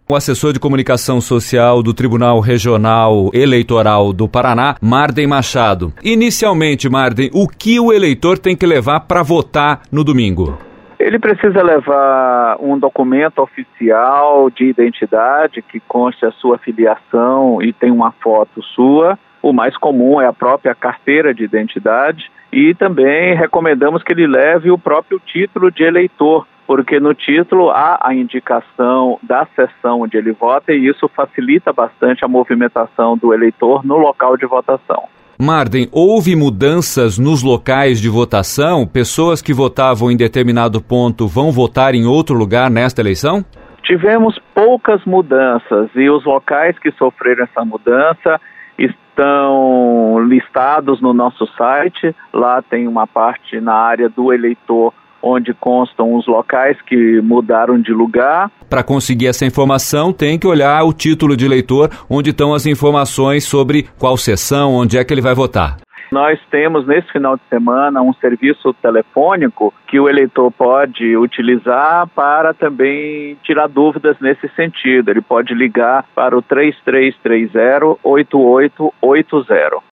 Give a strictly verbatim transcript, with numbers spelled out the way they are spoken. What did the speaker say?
O assessor de comunicação social do Tribunal Regional Eleitoral do Paraná, Marden Machado. Inicialmente, Marden, o que o eleitor tem que levar para votar no domingo? Ele precisa levar um documento oficial de identidade que conste a sua filiação e tem uma foto sua. O mais comum é a própria carteira de identidade e também recomendamos que ele leve o próprio título de eleitor, porque no título há a indicação da seção onde ele vota e isso facilita bastante a movimentação do eleitor no local de votação. Marden, houve mudanças nos locais de votação? Pessoas que votavam em determinado ponto vão votar em outro lugar nesta eleição? Tivemos poucas mudanças e os locais que sofreram essa mudança estão listados no nosso site. Lá tem uma parte na área do eleitor onde constam os locais que mudaram de lugar. Para conseguir essa informação, tem que olhar o título de eleitor, onde estão as informações sobre qual sessão, onde é que ele vai votar. Nós temos, nesse final de semana, um serviço telefônico que o eleitor pode utilizar para também tirar dúvidas nesse sentido. Ele pode ligar para o três três três zero, oito oito oito zero.